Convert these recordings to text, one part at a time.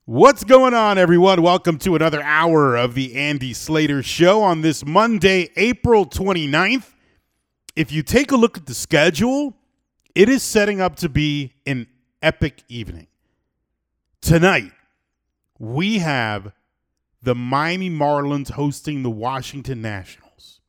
What's going on, everyone? Welcome to another hour of the Andy Slater Show on this Monday, April 29th. If you take a look at the schedule, it is setting up to be an epic evening. Tonight, we have the Miami Marlins hosting the Washington Nationals.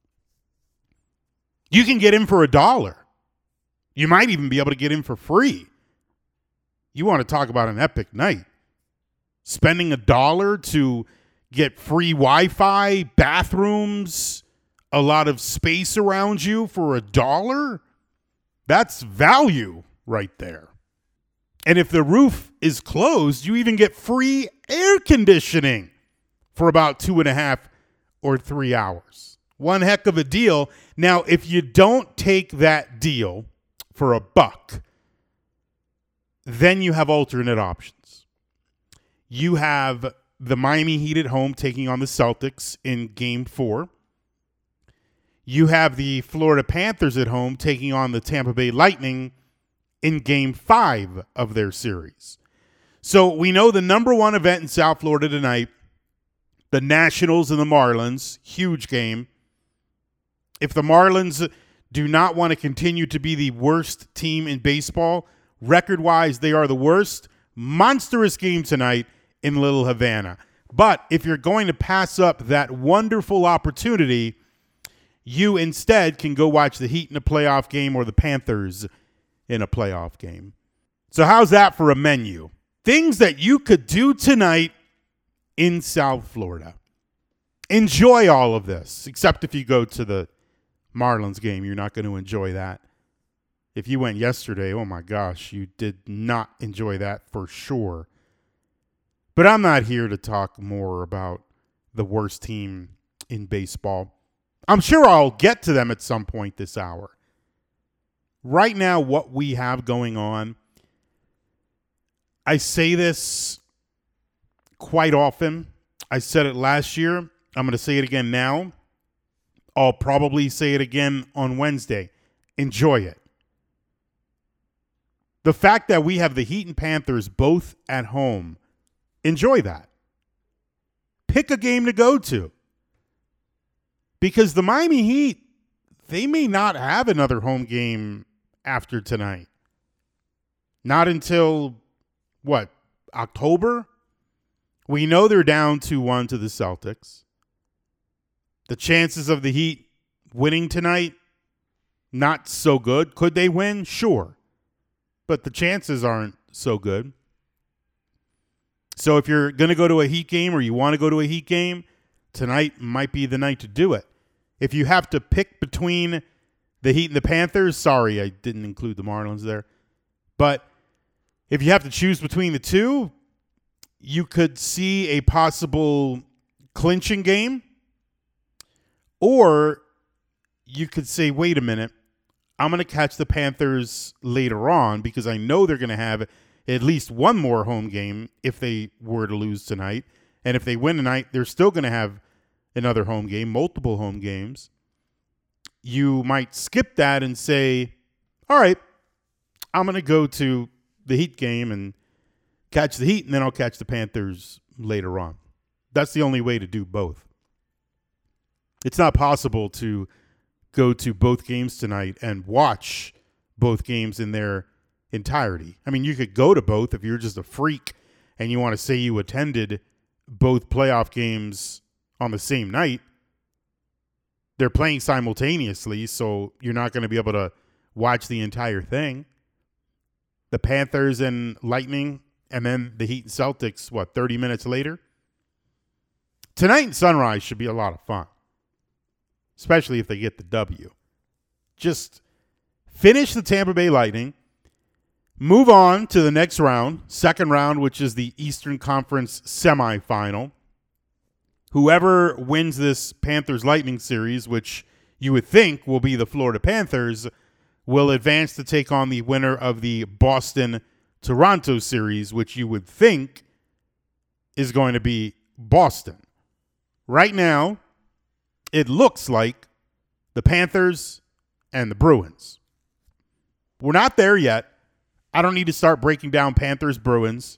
You can get in for $1. You might even be able to get in for free. You want to talk about an epic night. Spending $1 to get free Wi-Fi, bathrooms, a lot of space around you for $1, that's value right there. And if the roof is closed, you even get free air conditioning for about 2.5 or 3 hours. One heck of a deal. Now, if you don't take that deal for $1, then you have alternate options. You have the Miami Heat at home taking on the Celtics in Game 4. You have the Florida Panthers at home taking on the Tampa Bay Lightning in Game 5 of their series. So we know the number one event in South Florida tonight, the Nationals and the Marlins, huge game. If the Marlins do not want to continue to be the worst team in baseball, record-wise, they are the worst. Monstrous game tonight in Little Havana. But if you're going to pass up that wonderful opportunity, you instead can go watch the Heat in a playoff game or the Panthers in a playoff game. So how's that for a menu? Things that you could do tonight in South Florida. Enjoy all of this, except if you go to the Marlins game, you're not going to enjoy that. If you went yesterday, oh my gosh, you did not enjoy that for sure. But I'm not here to talk more about the worst team in baseball. I'm sure I'll get to them at some point this hour. Right now, what we have going on, I say this quite often. I said it last year. I'm going to say it again now. I'll probably say it again on Wednesday. Enjoy it. The fact that we have the Heat and Panthers both at home, enjoy that. Pick a game to go to. Because the Miami Heat, they may not have another home game after tonight. Not until, October? We know they're down 2-1 to the Celtics. The chances of the Heat winning tonight, not so good. Could they win? Sure. But the chances aren't so good. So if you're going to go to a Heat game or you want to go to a Heat game, tonight might be the night to do it. If you have to pick between the Heat and the Panthers, sorry, I didn't include the Marlins there. But if you have to choose between the two, you could see a possible clinching game. Or you could say, wait a minute, I'm going to catch the Panthers later on because I know they're going to have at least one more home game if they were to lose tonight. And if they win tonight, they're still going to have another home game, multiple home games. You might skip that and say, all right, I'm going to go to the Heat game and catch the Heat, and then I'll catch the Panthers later on. That's the only way to do both. It's not possible to go to both games tonight and watch both games in their entirety. I mean, you could go to both if you're just a freak and you want to say you attended both playoff games on the same night. They're playing simultaneously, so you're not going to be able to watch the entire thing. The Panthers and Lightning, and then the Heat and Celtics, 30 minutes later? Tonight and Sunrise should be a lot of fun, especially if they get the W. Just finish the Tampa Bay Lightning, move on to the next round, second round, which is the Eastern Conference semifinal. Whoever wins this Panthers-Lightning series, which you would think will be the Florida Panthers, will advance to take on the winner of the Boston-Toronto series, which you would think is going to be Boston. Right now, it looks like the Panthers and the Bruins. We're not there yet. I don't need to start breaking down Panthers-Bruins.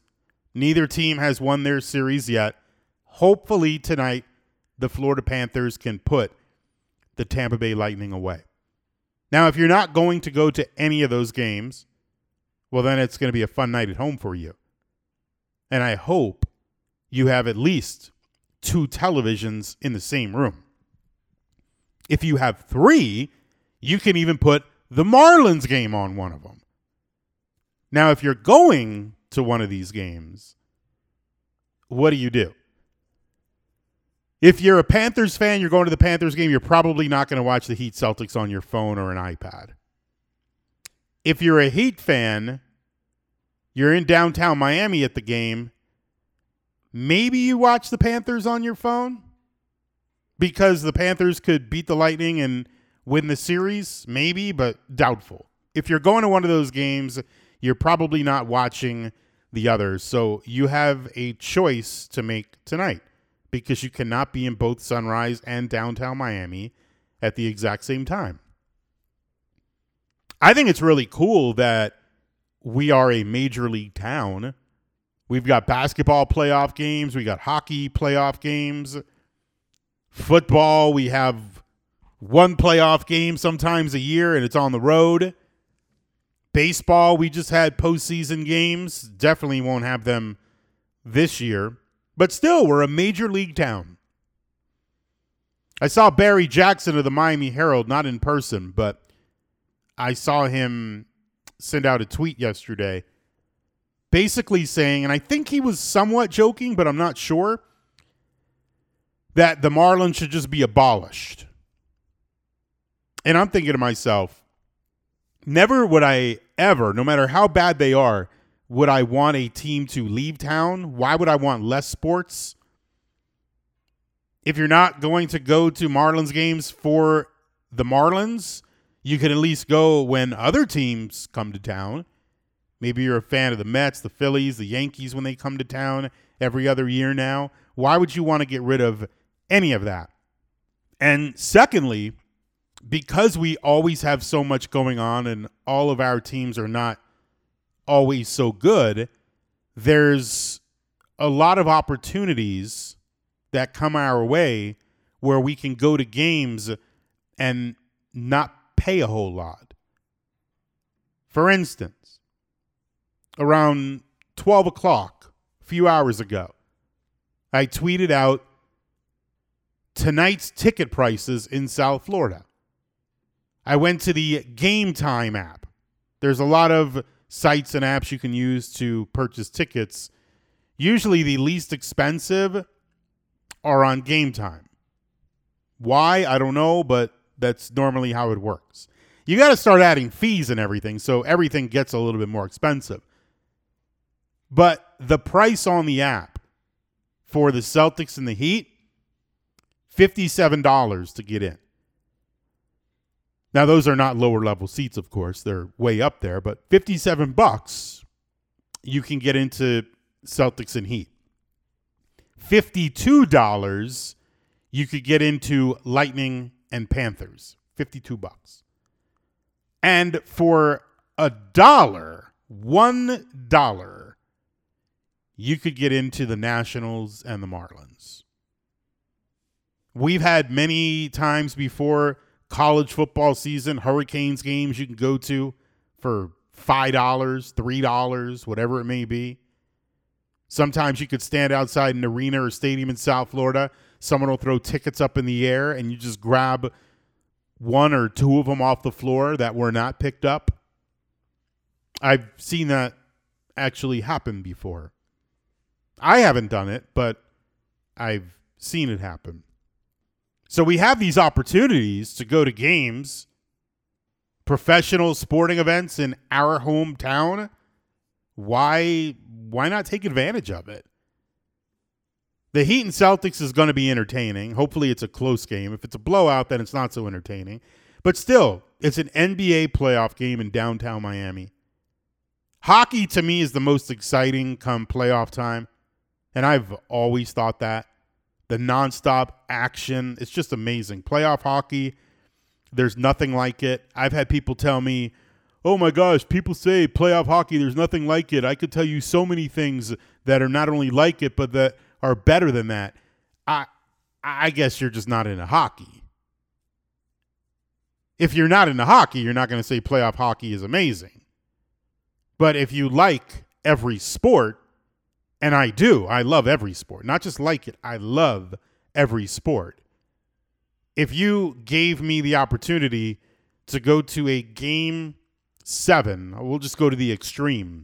Neither team has won their series yet. Hopefully tonight, the Florida Panthers can put the Tampa Bay Lightning away. Now, if you're not going to go to any of those games, well, then it's going to be a fun night at home for you. And I hope you have at least 2 televisions in the same room. If you have 3, you can even put the Marlins game on one of them. Now, if you're going to one of these games, what do? If you're a Panthers fan, you're going to the Panthers game, you're probably not going to watch the Heat Celtics on your phone or an iPad. If you're a Heat fan, you're in downtown Miami at the game, maybe you watch the Panthers on your phone because the Panthers could beat the Lightning and win the series, maybe, but doubtful. If you're going to one of those games, you're probably not watching the others. So you have a choice to make tonight because you cannot be in both Sunrise and downtown Miami at the exact same time. I think it's really cool that we are a major league town. We've got basketball playoff games. We got hockey playoff games. Football, we have one playoff game sometimes a year, and it's on the road. Baseball, we just had postseason games. Definitely won't have them this year. But still, we're a major league town. I saw Barry Jackson of the Miami Herald, not in person, but I saw him send out a tweet yesterday basically saying, and I think he was somewhat joking, but I'm not sure, that the Marlins should just be abolished. And I'm thinking to myself, never would I ever, no matter how bad they are, would I want a team to leave town? Why would I want less sports? If you're not going to go to Marlins games for the Marlins, you can at least go when other teams come to town. Maybe you're a fan of the Mets, the Phillies, the Yankees when they come to town every other year now. Why would you want to get rid of any of that? And secondly, because we always have so much going on and all of our teams are not always so good, there's a lot of opportunities that come our way where we can go to games and not pay a whole lot. For instance, around 12 o'clock, a few hours ago, I tweeted out tonight's ticket prices in South Florida. I went to the Game Time app. There's a lot of sites and apps you can use to purchase tickets. Usually the least expensive are on Game Time. Why? I don't know, but that's normally how it works. You got to start adding fees and everything, so everything gets a little bit more expensive. But the price on the app for the Celtics and the Heat, $57 to get in. Now, those are not lower level seats, of course. They're way up there, but $57, you can get into Celtics and Heat. $52, you could get into Lightning and Panthers. $52. And for $1, you could get into the Nationals and the Marlins. We've had many times before college football season, Hurricanes games you can go to for $5, $3, whatever it may be. Sometimes you could stand outside an arena or stadium in South Florida. Someone will throw tickets up in the air and you just grab one or two of them off the floor that were not picked up. I've seen that actually happen before. I haven't done it, but I've seen it happen. So we have these opportunities to go to games, professional sporting events in our hometown. Why not take advantage of it? The Heat and Celtics is going to be entertaining. Hopefully it's a close game. If it's a blowout, then it's not so entertaining. But still, it's an NBA playoff game in downtown Miami. Hockey, to me, is the most exciting come playoff time. And I've always thought that. The nonstop action, it's just amazing. Playoff hockey, there's nothing like it. I've had people tell me, oh my gosh, people say playoff hockey, there's nothing like it. I could tell you so many things that are not only like it, but that are better than that. I guess you're just not into hockey. If you're not into hockey, you're not going to say playoff hockey is amazing. But if you like every sport, and I do, I love every sport. Not just like it, I love every sport. If you gave me the opportunity to go to a Game 7, we'll just go to the extreme,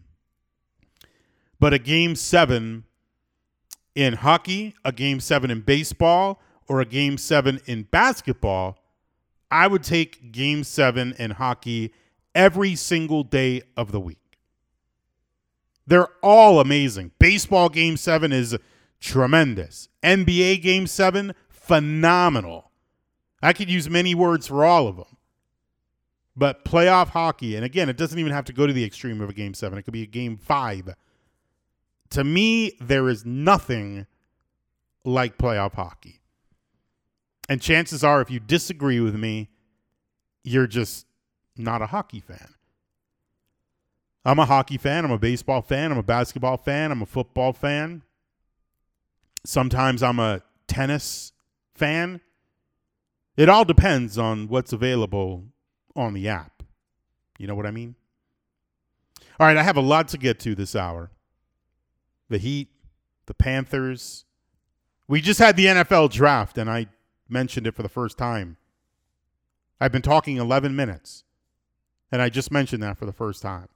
but a Game 7 in hockey, a Game 7 in baseball, or a Game 7 in basketball, I would take Game 7 in hockey every single day of the week. They're all amazing. Baseball Game 7 is tremendous. NBA Game 7, phenomenal. I could use many words for all of them. But playoff hockey, and again, it doesn't even have to go to the extreme of a Game 7. It could be a Game 5. To me, there is nothing like playoff hockey. And chances are, if you disagree with me, you're just not a hockey fan. I'm a hockey fan. I'm a baseball fan. I'm a basketball fan. I'm a football fan. Sometimes I'm a tennis fan. It all depends on what's available on the app. You know what I mean? All right, I have a lot to get to this hour. The Heat, the Panthers. We just had the NFL draft, and I mentioned it for the first time. I've been talking 11 minutes, and I just mentioned that for the first time.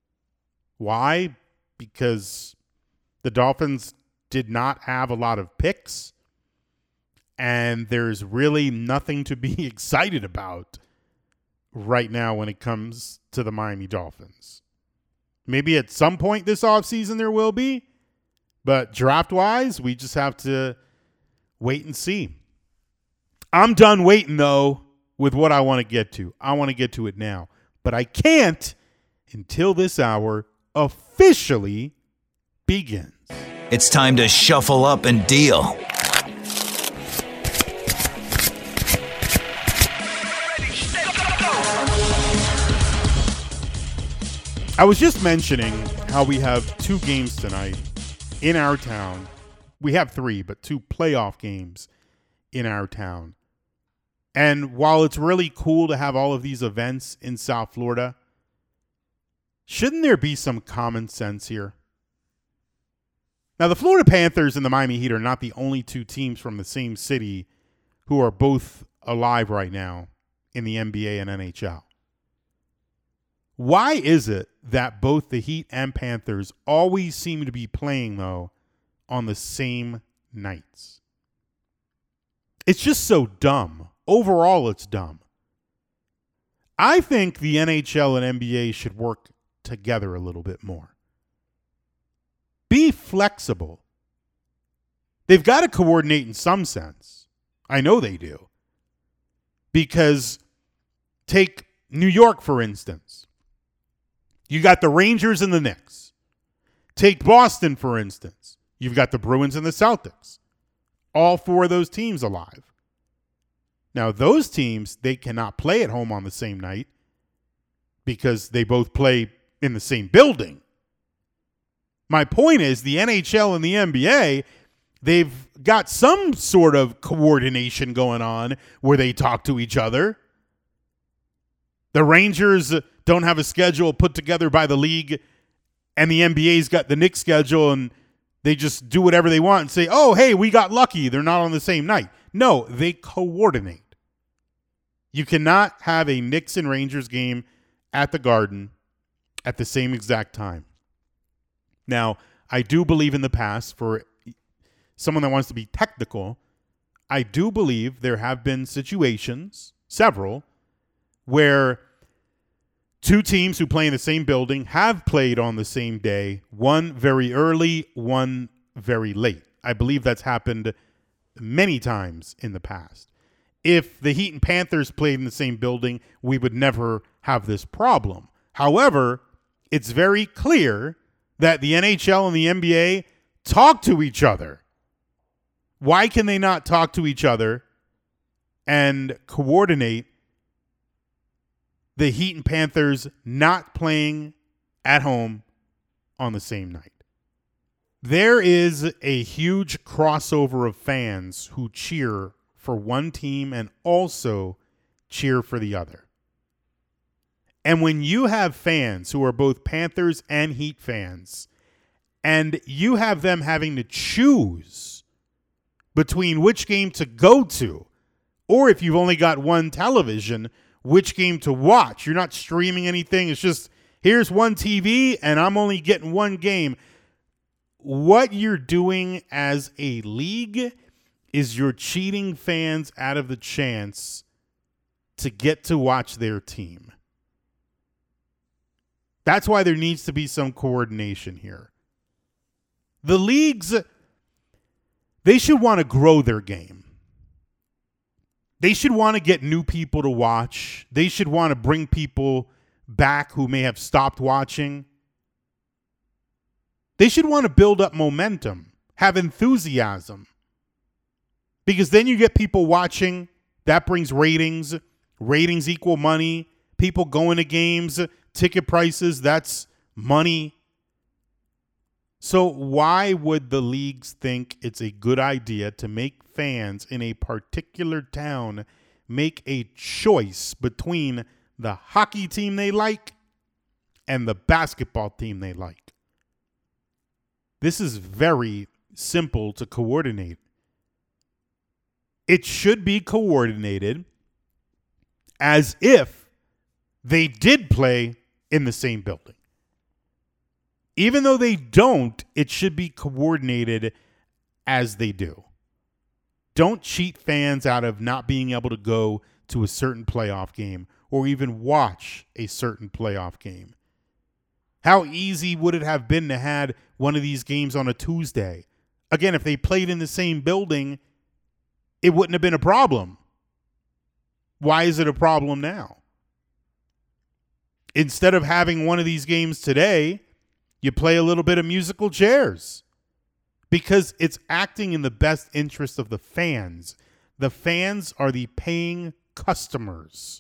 Why? Because the Dolphins did not have a lot of picks, and there's really nothing to be excited about right now when it comes to the Miami Dolphins. Maybe at some point this offseason there will be, but draft-wise, we just have to wait and see. I'm done waiting, though, with what I want to get to. I want to get to it now, but I can't until this hour officially begins. It's time to shuffle up and deal. I was just mentioning how we have 2 games tonight in our town. We have 3, but 2 playoff games in our town. And while it's really cool to have all of these events in South Florida, shouldn't there be some common sense here? Now, the Florida Panthers and the Miami Heat are not the only 2 teams from the same city who are both alive right now in the NBA and NHL. Why is it that both the Heat and Panthers always seem to be playing, though, on the same nights? It's just so dumb. Overall, it's dumb. I think the NHL and NBA should work together a little bit more. Be flexible. They've got to coordinate in some sense. I know they do. Because take New York, for instance. You got the Rangers and the Knicks. Take Boston, for instance. You've got the Bruins and the Celtics. All 4 of those teams alive. Now, those teams, they cannot play at home on the same night because they both play in the same building. My point is the NHL and the NBA, they've got some sort of coordination going on where they talk to each other. The Rangers don't have a schedule put together by the league, and the NBA's got the Knicks schedule, and they just do whatever they want and say, oh, hey, we got lucky. They're not on the same night. No, they coordinate. You cannot have a Knicks and Rangers game at the Garden at the same exact time. Now, I do believe in the past, for someone that wants to be technical, I do believe there have been situations, several, where 2 teams who play in the same building have played on the same day, one very early, one very late. I believe that's happened many times in the past. If the Heat and Panthers played in the same building, we would never have this problem. However, it's very clear that the NHL and the NBA talk to each other. Why can they not talk to each other and coordinate the Heat and Panthers not playing at home on the same night. There is a huge crossover of fans who cheer for one team and also cheer for the other. And when you have fans who are both Panthers and Heat fans, and you have them having to choose between which game to go to, or if you've only got one television, which game to watch. You're not streaming anything. It's just, here's one TV and I'm only getting one game. What you're doing as a league is you're cheating fans out of the chance to get to watch their team. That's why there needs to be some coordination here. The leagues, they should want to grow their game. They should want to get new people to watch. They should want to bring people back who may have stopped watching. They should want to build up momentum, have enthusiasm. Because then you get people watching. That brings ratings. Ratings equal money. People going to games. Ticket prices, that's money. So why would the leagues think it's a good idea to make fans in a particular town make a choice between the hockey team they like and the basketball team they like? This is very simple to coordinate. It should be coordinated as if they did play in the same building. Even though they don't, it should be coordinated as they do. Don't cheat fans out of not being able to go to a certain playoff game or even watch a certain playoff game. How easy would it have been to have one of these games on a Tuesday? Again, if they played in the same building, it wouldn't have been a problem. Why is it a problem now? Instead of having one of these games today, you play a little bit of musical chairs because it's acting in the best interest of the fans. The fans are the paying customers.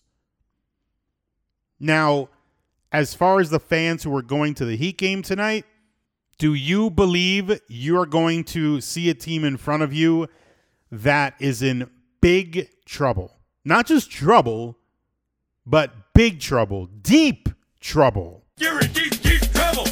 Now, as far as the fans who are going to the Heat game tonight, do you believe you're going to see a team in front of you that is in big trouble? Not just trouble, but big trouble, deep trouble. You're in deep, deep trouble.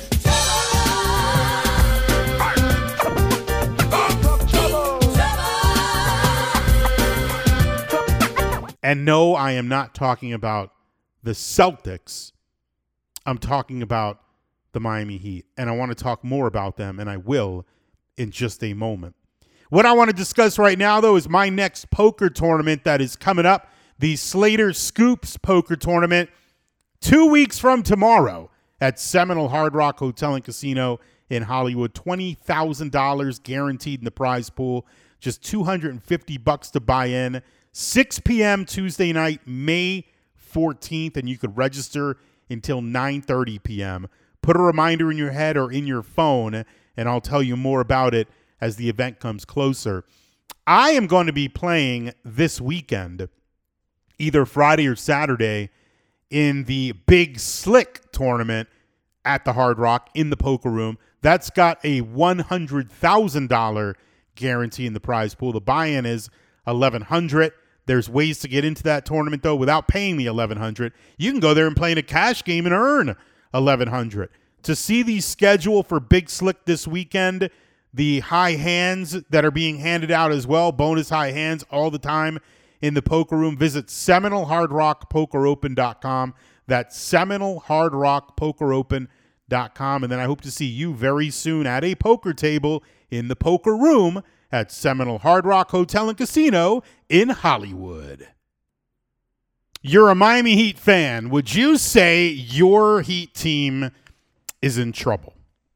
And no, I am not talking about the Celtics. I'm talking about the Miami Heat. And I want to talk more about them, and I will in just a moment. What I want to discuss right now, though, is my next poker tournament that is coming up, the Slater Scoops Poker Tournament, 2 weeks from tomorrow at Seminole Hard Rock Hotel and Casino in Hollywood. $20,000 guaranteed in the prize pool, just $250 to buy in. 6 p.m. Tuesday night, May 14th, and you could register until 9:30 p.m. Put a reminder in your head or in your phone, and I'll tell you more about it as the event comes closer. I am going to be playing this weekend, either Friday or Saturday, in the Big Slick tournament at the Hard Rock in the poker room. That's got a $100,000 guarantee in the prize pool. The buy-in is $1,100. There's ways to get into that tournament, though, without paying the $1,100. You can go there and play in a cash game and earn $1,100. To see the schedule for Big Slick this weekend, the high hands that are being handed out as well, bonus high hands all the time in the poker room, visit SeminoleHardRockPokerOpen.com. That's SeminoleHardRockPokerOpen.com. And then I hope to see you very soon at a poker table in the poker room at Seminole Hard Rock Hotel and Casino in Hollywood. You're a Miami Heat fan. Would you say your Heat team is in trouble?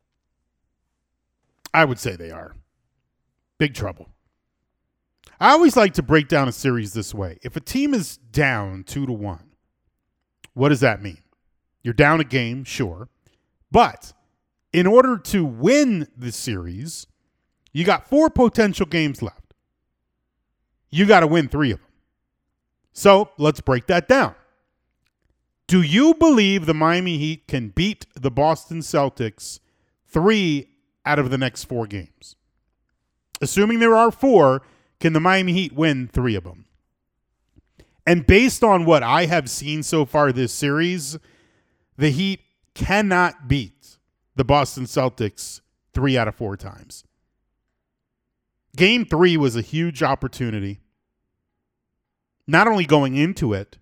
I would say they are. Big trouble. I always like to break down a series this way. If a team is down 2-1, what does that mean? You're down a game, sure. But in order to win the series, you got 4 potential games left. You got to win 3 of them. So let's break that down. Do you believe the Miami Heat can beat the Boston Celtics 3 out of the next 4 games? Assuming there are 4, can the Miami Heat win 3 of them? And based on what I have seen so far this series, the Heat cannot beat the Boston Celtics 3 out of 4 times. Game 3 was a huge opportunity, not only going into it,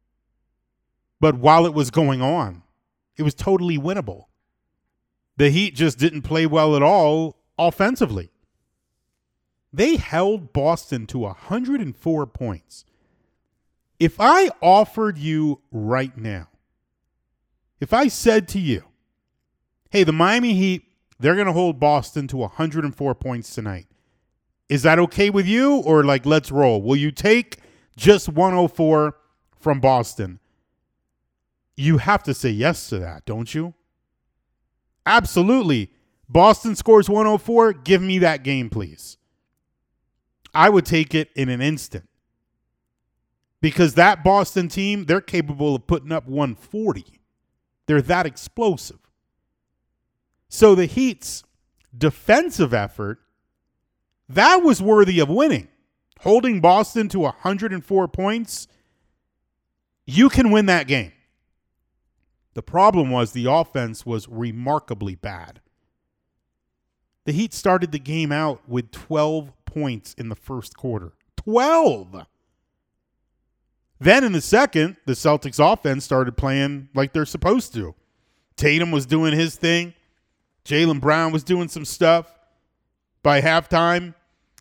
but while it was going on. It was totally winnable. The Heat just didn't play well at all offensively. They held Boston to 104 points. If I offered you right now, if I said to you, hey, the Miami Heat, they're going to hold Boston to 104 points tonight. Is that okay with you? Or like, let's roll. Will you take just 104 from Boston? You have to say yes to that, don't you? Absolutely. Boston scores 104. Give me that game, please. I would take it in an instant. Because that Boston team, they're capable of putting up 140. They're that explosive. So the Heat's defensive effort, that was worthy of winning. Holding Boston to 104 points, you can win that game. The problem was the offense was remarkably bad. The Heat started the game out with 12 points in the first quarter. 12! Then in the second, the Celtics offense started playing like they're supposed to. Tatum was doing his thing. Jaylen Brown was doing some stuff. By halftime,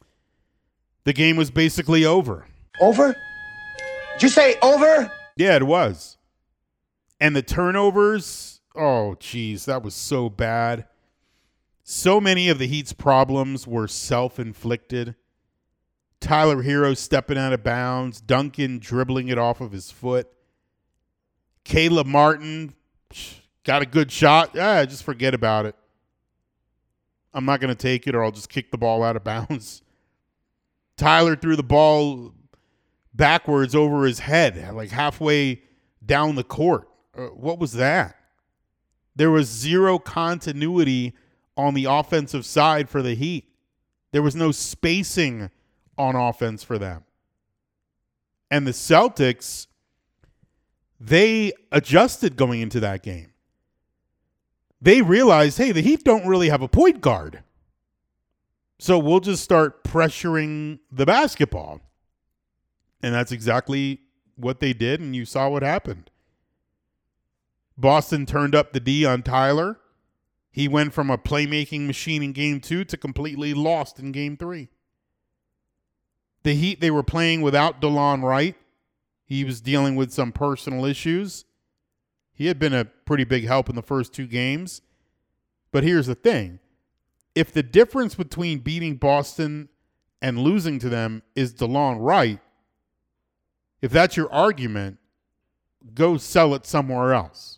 the game was basically over. Over? Did you say over? Yeah, it was. And the turnovers, oh, geez, that was so bad. So many of the Heat's problems were self-inflicted. Tyler Hero stepping out of bounds, Duncan dribbling it off of his foot. Caleb Martin got a good shot. Just forget about it. I'm not going to take it or I'll just kick the ball out of bounds. Tyler threw the ball backwards over his head, like halfway down the court. What was that? There was zero continuity on the offensive side for the Heat. There was no spacing on offense for them. And the Celtics, they adjusted going into that game. They realized, hey, the Heat don't really have a point guard. So we'll just start pressuring the basketball. And that's exactly what they did, and you saw what happened. Boston turned up the D on Tyler. He went from a playmaking machine in Game 2 to completely lost in Game 3. The Heat, they were playing without DeLon Wright. He was dealing with some personal issues. He had been a pretty big help in the first 2 games. But here's the thing. If the difference between beating Boston and losing to them is DeLon Wright, if that's your argument, go sell it somewhere else.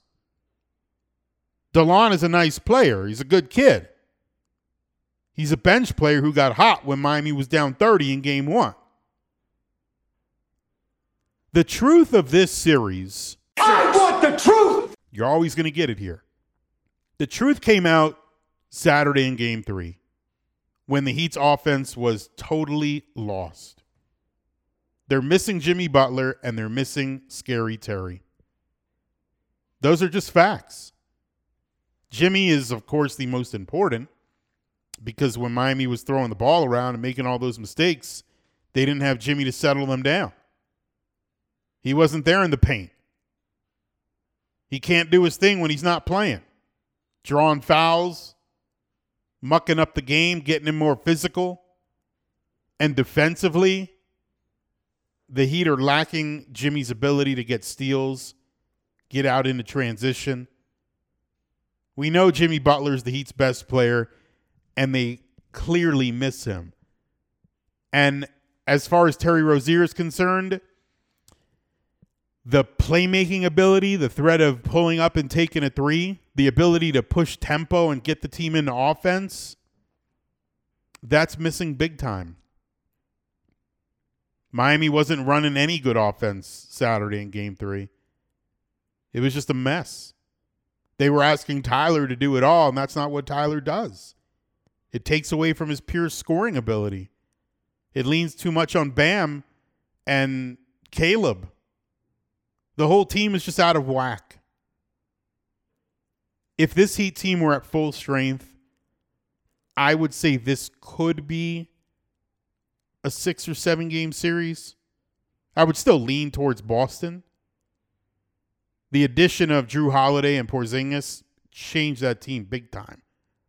DeLon is a nice player. He's a good kid. He's a bench player who got hot when Miami was down 30 in Game 1. The truth of this series... I want the truth! You're always going to get it here. The truth came out Saturday in Game 3 when the Heat's offense was totally lost. They're missing Jimmy Butler and they're missing Scary Terry. Those are just facts. Jimmy is, of course, the most important because when Miami was throwing the ball around and making all those mistakes, they didn't have Jimmy to settle them down. He wasn't there in the paint. He can't do his thing when he's not playing. Drawing fouls, mucking up the game, getting him more physical. And defensively, the Heat are lacking Jimmy's ability to get steals, get out into transition. We know Jimmy Butler is the Heat's best player, and they clearly miss him. And as far as Terry Rozier is concerned, the playmaking ability, the threat of pulling up and taking a three, the ability to push tempo and get the team into offense, that's missing big time. Miami wasn't running any good offense Saturday in Game 3. It was just a mess. They were asking Tyler to do it all, and that's not what Tyler does. It takes away from his pure scoring ability. It leans too much on Bam and Caleb. The whole team is just out of whack. If this Heat team were at full strength, I would say this could be a 6 or 7 game series. I would still lean towards Boston. The addition of Drew Holiday and Porzingis changed that team big time.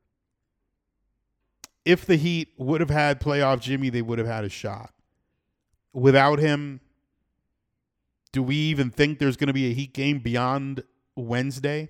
If the Heat would have had playoff Jimmy, they would have had a shot. Without him, do we even think there's going to be a Heat game beyond Wednesday?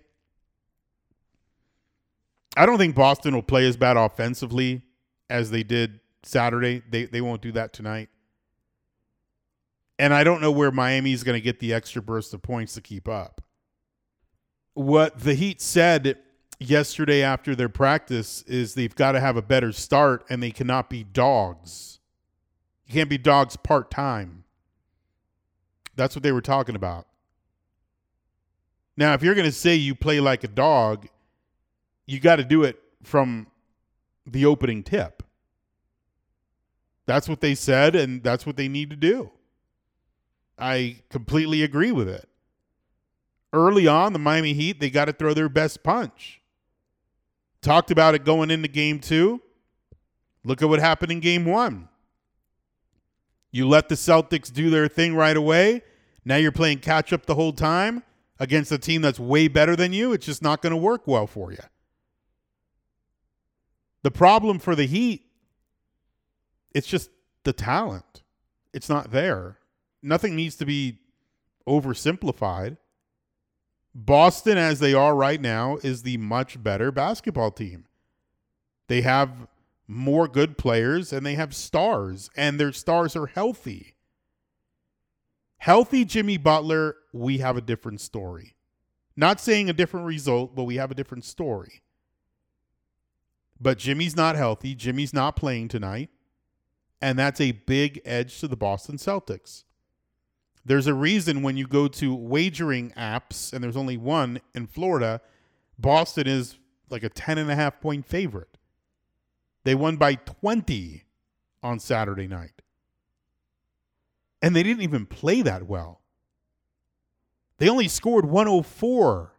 I don't think Boston will play as bad offensively as they did Saturday. They won't do that tonight. And I don't know where Miami's going to get the extra burst of points to keep up. What the Heat said yesterday after their practice is they've got to have a better start and they cannot be dogs. You can't be dogs part-time. That's what they were talking about. Now, if you're going to say you play like a dog, you got to do it from the opening tip. That's what they said, and that's what they need to do. I completely agree with it. Early on, the Miami Heat, they got to throw their best punch. Talked about it going into Game 2. Look at what happened in Game 1. You let the Celtics do their thing right away. Now you're playing catch-up the whole time against a team that's way better than you. It's just not going to work well for you. The problem for the Heat, it's just the talent. It's not there. Nothing needs to be oversimplified. Boston, as they are right now, is the much better basketball team. They have more good players and they have stars, and their stars are healthy. Healthy Jimmy Butler, we have a different story. Not saying a different result, but we have a different story. But Jimmy's not healthy. Jimmy's not playing tonight. And that's a big edge to the Boston Celtics. There's a reason when you go to wagering apps, and there's only one in Florida, Boston is like a 10.5 point favorite. They won by 20 on Saturday night. And they didn't even play that well. They only scored 104.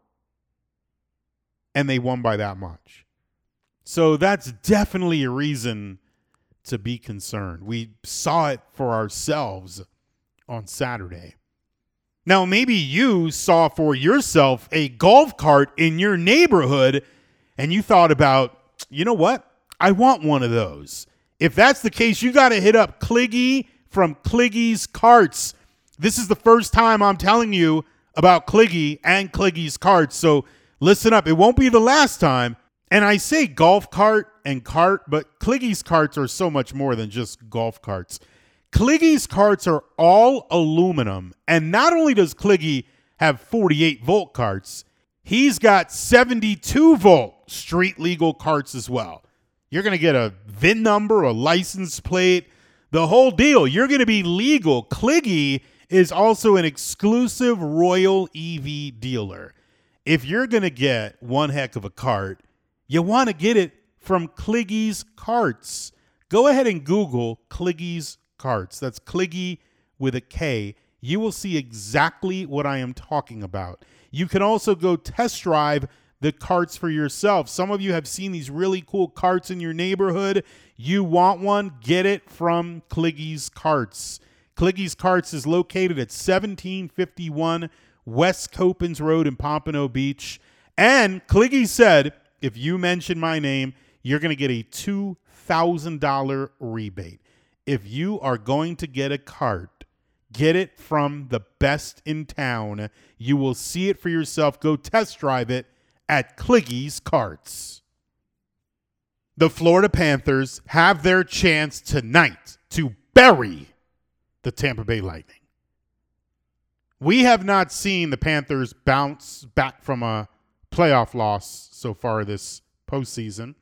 And they won by that much. So that's definitely a reason to be concerned. We saw it for ourselves on Saturday. Now, maybe you saw for yourself a golf cart in your neighborhood and you thought about, you know what? I want one of those. If that's the case, you got to hit up Kliggy from Kliggy's Carts. This is the first time I'm telling you about Kliggy and Kliggy's Carts. So listen up. It won't be the last time. And I say golf cart and cart, but Kliggy's Carts are so much more than just golf carts. Kliggy's Carts are all aluminum. And not only does Kliggy have 48 volt carts, he's got 72 volt street legal carts as well. You're going to get a VIN number, a license plate, the whole deal. You're going to be legal. Kliggy is also an exclusive Royal EV dealer. If you're going to get one heck of a cart, you want to get it from Kliggy's Carts. Go ahead and Google Kliggy's Carts. That's Kliggy with a K. You will see exactly what I am talking about. You can also go test drive the carts for yourself. Some of you have seen these really cool carts in your neighborhood. You want one? Get it from Kliggy's Carts. Kliggy's Carts is located at 1751 West Copans Road in Pompano Beach. And Kliggy said, if you mention my name, you're going to get a $2,000 rebate. If you are going to get a cart, get it from the best in town. You will see it for yourself. Go test drive it at Kliggy's Carts. The Florida Panthers have their chance tonight to bury the Tampa Bay Lightning. We have not seen the Panthers bounce back from a playoff loss so far this postseason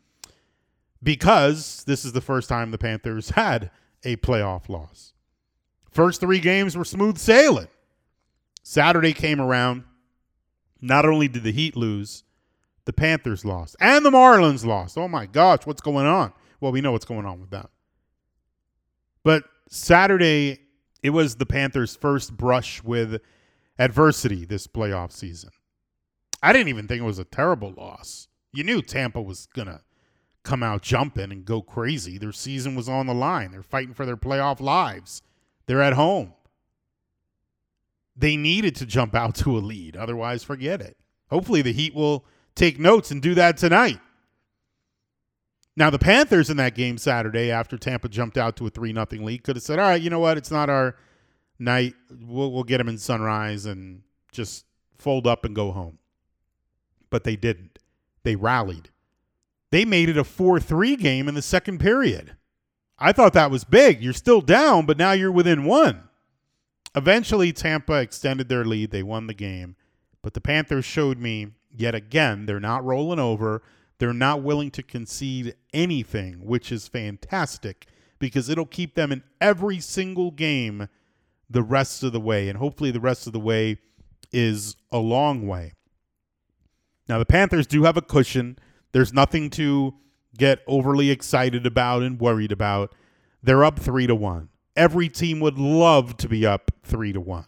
because this is the first time the Panthers had a playoff loss. First 3 games were smooth sailing. Saturday came around. Not only did the Heat lose, the Panthers lost. And the Marlins lost. Oh, my gosh, what's going on? Well, we know what's going on with them. But Saturday, it was the Panthers' first brush with adversity this playoff season. I didn't even think it was a terrible loss. You knew Tampa was going to come out jumping and go crazy. Their season was on the line. They're fighting for their playoff lives. They're at home. They needed to jump out to a lead. Otherwise, forget it. Hopefully the Heat will take notes and do that tonight. Now, the Panthers in that game Saturday, after Tampa jumped out to a 3-0 lead, could have said, all right, you know what? It's not our night. We'll get them in Sunrise and just fold up and go home. But they didn't. They rallied. They made it a 4-3 game in the second period. I thought that was big. You're still down, but now you're within one. Eventually, Tampa extended their lead. They won the game. But the Panthers showed me, yet again, they're not rolling over. They're not willing to concede anything, which is fantastic because it'll keep them in every single game the rest of the way. And hopefully the rest of the way is a long way. Now, the Panthers do have a cushion. There's nothing to get overly excited about and worried about. They're up 3-1. Every team would love to be up 3-1.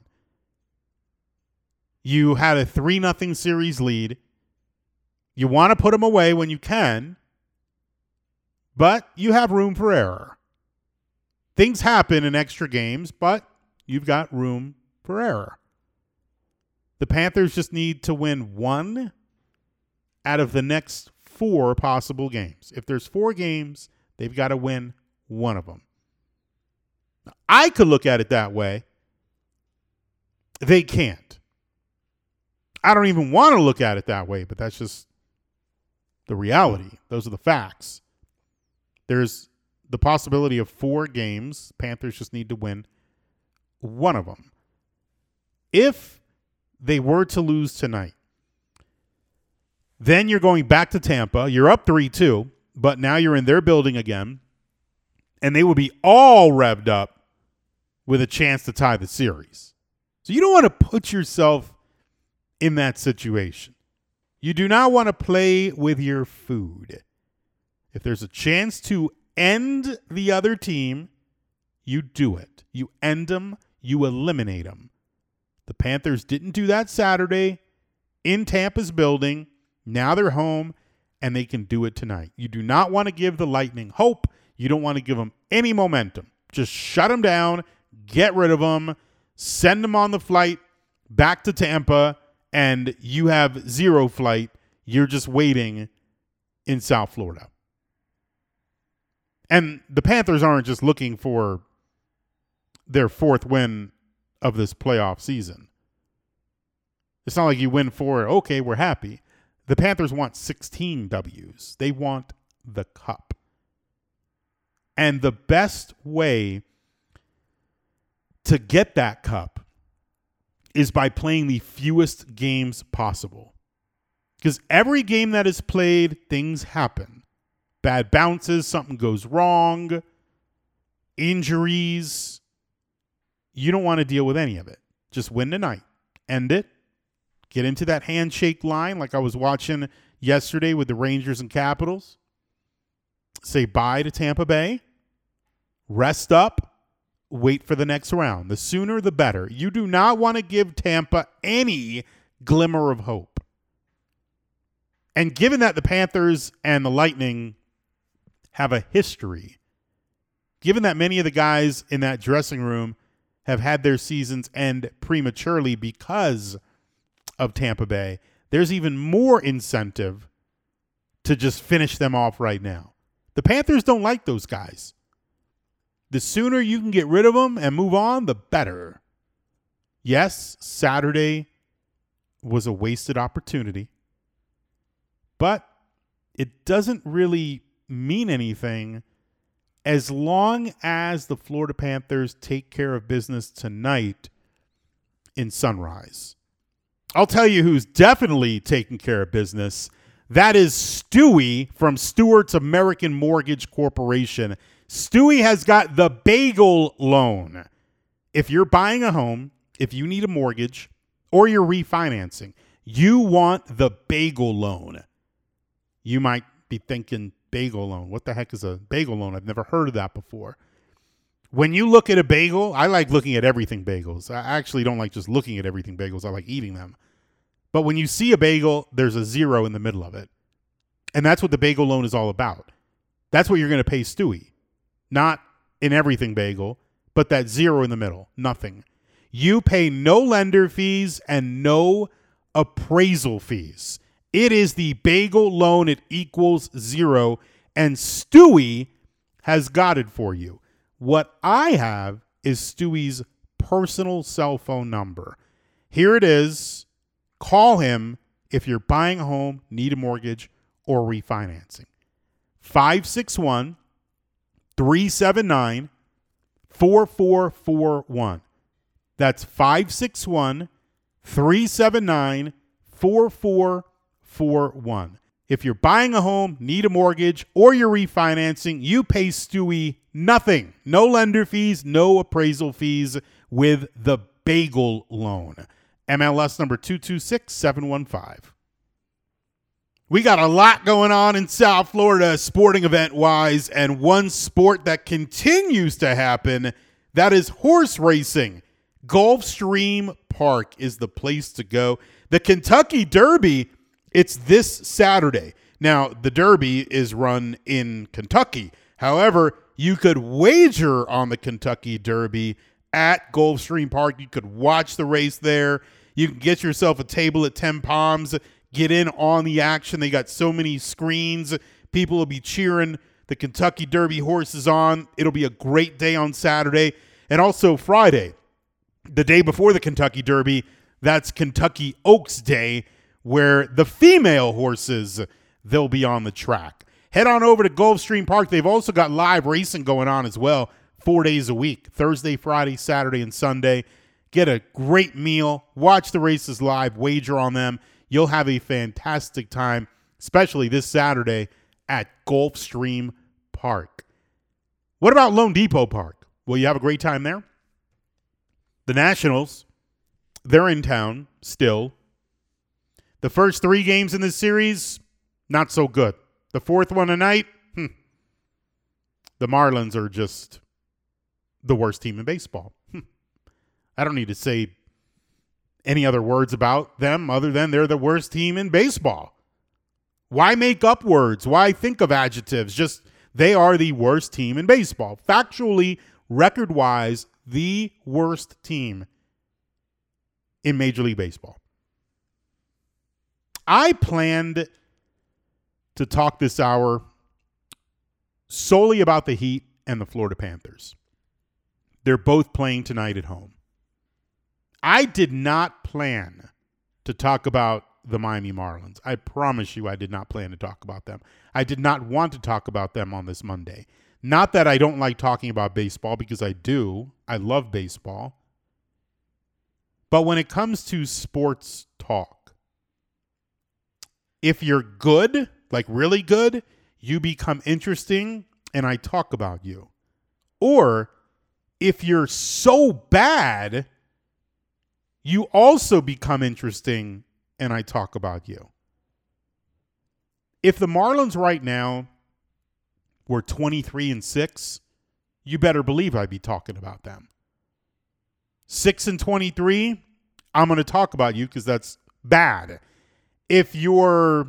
You had a 3-0 series lead. You want to put them away when you can, but you have room for error. Things happen in extra games, but you've got room for error. The Panthers just need to win one out of the next 4 possible games. If there's 4 games, they've got to win one of them. I could look at it that way. They can't. I don't even want to look at it that way, but that's just the reality. Those are the facts. There's the possibility of 4 games. Panthers just need to win one of them. If they were to lose tonight, then you're going back to Tampa. You're up 3-2, but now you're in their building again, and they will be all revved up with a chance to tie the series. So you don't want to put yourself in that situation. You do not want to play with your food. If there's a chance to end the other team, you do it. You end them. You eliminate them. The Panthers didn't do that Saturday in Tampa's building. Now they're home, and they can do it tonight. You do not want to give the Lightning hope. You don't want to give them any momentum. Just shut them down, get rid of them, send them on the flight back to Tampa, and you have 0 flight. You're just waiting in South Florida. And the Panthers aren't just looking for their 4th win of this playoff season. It's not like you win 4, okay, we're happy. The Panthers want 16 W's. They want the cup. And the best way to get that cup is by playing the fewest games possible. Because every game that is played, things happen. Bad bounces, something goes wrong, injuries. You don't want to deal with any of it. Just win tonight. End it. Get into that handshake line like I was watching yesterday with the Rangers and Capitals. Say bye to Tampa Bay. Rest up. Wait for the next round. The sooner, the better. You do not want to give Tampa any glimmer of hope. And given that the Panthers and the Lightning have a history, given that many of the guys in that dressing room have had their seasons end prematurely because of Tampa Bay, there's even more incentive to just finish them off right now. The Panthers don't like those guys. The sooner you can get rid of them and move on, the better. Yes, Saturday was a wasted opportunity, but it doesn't really mean anything as long as the Florida Panthers take care of business tonight in Sunrise. I'll tell you who's definitely taking care of business. That is Stewie from Stewart's American Mortgage Corporation. Stewie has got the bagel loan. If you're buying a home, if you need a mortgage, or you're refinancing, You want the bagel loan. You might be thinking, bagel loan. What the heck is a bagel loan? I've never heard of that before. When you look at a bagel, I like looking at everything bagels. I actually don't like just looking at everything bagels. I like eating them. But when you see a bagel, there's a zero in the middle of it. And that's what the bagel loan is all about. That's what you're going to pay Stewie. Not in everything bagel, but that zero in the middle. Nothing. You pay no lender fees and no appraisal fees. It is the bagel loan. It equals zero. And Stewie has got it for you. What I have is Stewie's personal cell phone number. Here it is. Call him if you're buying a home, need a mortgage, or refinancing. 561-379-4441. That's 561-379-4441. If you're buying a home, need a mortgage, or you're refinancing, you pay Stewie nothing. No lender fees, no appraisal fees with the bagel loan. MLS number 226715. We got a lot going on in South Florida sporting event-wise, and one sport that continues to happen, that is horse racing. Gulfstream Park is the place to go. The Kentucky Derby, it's this Saturday. Now, the Derby is run in Kentucky. However, you could wager on the Kentucky Derby at Gulfstream Park. You could watch the race there. You can get yourself a table at 10 Palms, get in on the action. They got so many screens. People will be cheering the Kentucky Derby horses on. It'll be a great day on Saturday. And also Friday, the day before the Kentucky Derby, that's Kentucky Oaks Day, where the female horses, they'll be on the track. Head on over to Gulfstream Park. They've also got live racing going on as well, 4 days a week, Thursday, Friday, Saturday, and Sunday. Get a great meal, watch the races live, wager on them. You'll have a fantastic time, especially this Saturday at Gulfstream Park. What about Lone Depot Park? Will you have a great time there? The Nationals, they're in town still. The first 3 games in this series, not so good. The fourth one tonight, the Marlins are just the worst team in baseball. I don't need to say any other words about them other than they're the worst team in baseball. Why make up words? Why think of adjectives? Just they are the worst team in baseball. Factually, record-wise, the worst team in Major League Baseball. I planned to talk this hour solely about the Heat and the Florida Panthers. They're both playing tonight at home. I did not plan to talk about the Miami Marlins. I promise you I did not plan to talk about them. I did not want to talk about them on this Monday. Not that I don't like talking about baseball, because I do. I love baseball. But when it comes to sports talk, if you're good, like really good, you become interesting and I talk about you. Or if you're so bad, you also become interesting and I talk about you. If the Marlins right now were 23-6, you better believe I'd be talking about them. 6-23, I'm going to talk about you because that's bad. If you're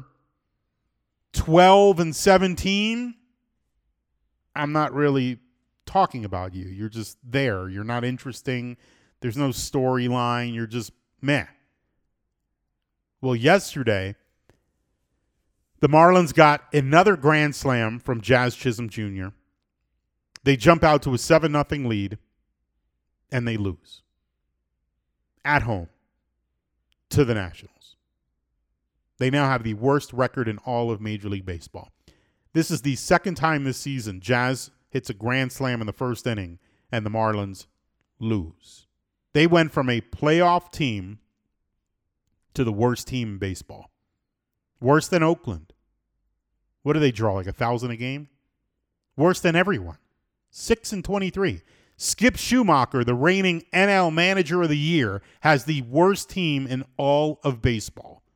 12-17, I'm not really talking about you. You're just there. You're not interesting. There's no storyline. You're just meh. Well, yesterday, the Marlins got another grand slam from Jazz Chisholm Jr. They jump out to a 7-0 lead, and they lose. At home to the Nationals. They now have the worst record in all of Major League Baseball. This is the second time this season Jazz hits a grand slam in the first inning, and the Marlins lose. They went from a playoff team to the worst team in baseball. Worse than Oakland. What do they draw, like 1,000 a game? Worse than everyone. 6-23. Skip Schumacher, the reigning NL Manager of the Year, has the worst team in all of baseball.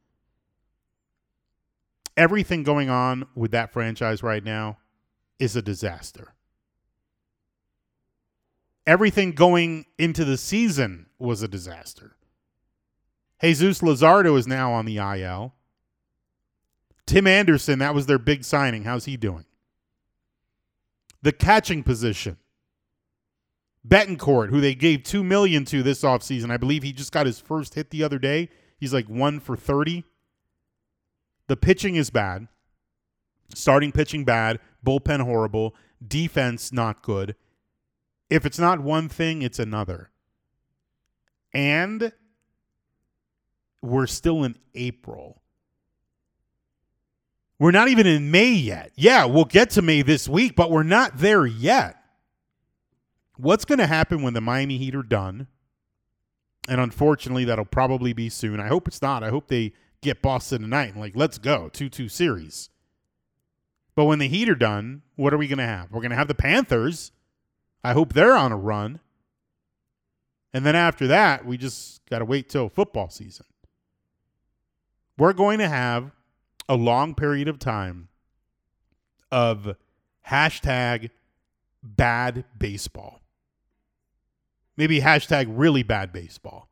Everything going on with that franchise right now is a disaster. Everything going into the season was a disaster. Jesus Luzardo is now on the IL. Tim Anderson, that was their big signing. How's he doing? The catching position. Betancourt, who they gave $2 million to this offseason. I believe he just got his first hit the other day. He's like 1 for 30. The pitching is bad. Starting pitching bad. Bullpen horrible. Defense not good. If it's not one thing, it's another. And we're still in April. We're not even in May yet. Yeah, we'll get to May this week, but we're not there yet. What's going to happen when the Miami Heat are done? And unfortunately, that'll probably be soon. I hope it's not. I hope they get Boston tonight and let's go. 2-2 series. But when the Heat are done, what are we going to have? We're going to have the Panthers. I hope they're on a run. And then after that, we just got to wait till football season. We're going to have a long period of time of hashtag bad baseball. Maybe hashtag really bad baseball.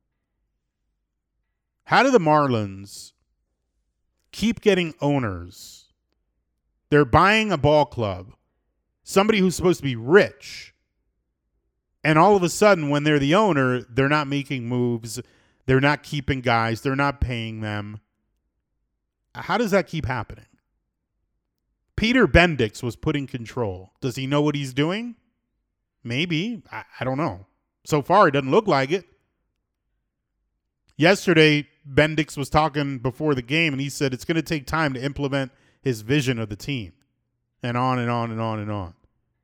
How do the Marlins keep getting owners? They're buying a ball club, somebody who's supposed to be rich, and all of a sudden, when they're the owner, they're not making moves, they're not keeping guys, they're not paying them. How does that keep happening? Peter Bendix was put in control. Does he know what he's doing? Maybe. I don't know. So far, it doesn't look like it. Yesterday, Bendix was talking before the game, and he said it's going to take time to implement his vision of the team. And on and on and on and on.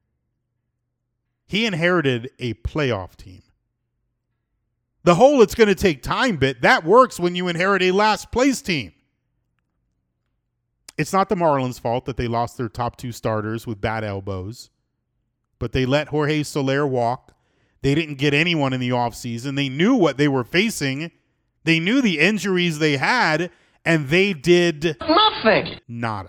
He inherited a playoff team. The whole it's going to take time bit, that works when you inherit a last place team. It's not the Marlins' fault that they lost their top 2 starters with bad elbows, but they let Jorge Soler walk. They didn't get anyone in the offseason. They knew what they were facing. They knew the injuries they had, and they did Nothing. Nada.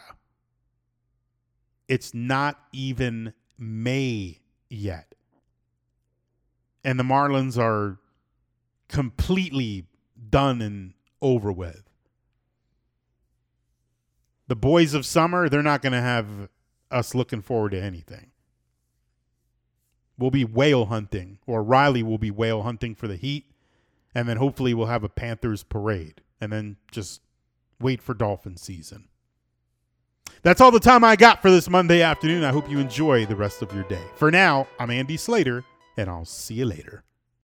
It's not even May yet. And the Marlins are completely done and over with. The boys of summer, they're not going to have us looking forward to anything. We'll be whale hunting, or Riley will be whale hunting for the Heat, and then hopefully we'll have a Panthers parade, and then just wait for Dolphin season. That's all the time I got for this Monday afternoon. I hope you enjoy the rest of your day. For now, I'm Andy Slater, and I'll see you later.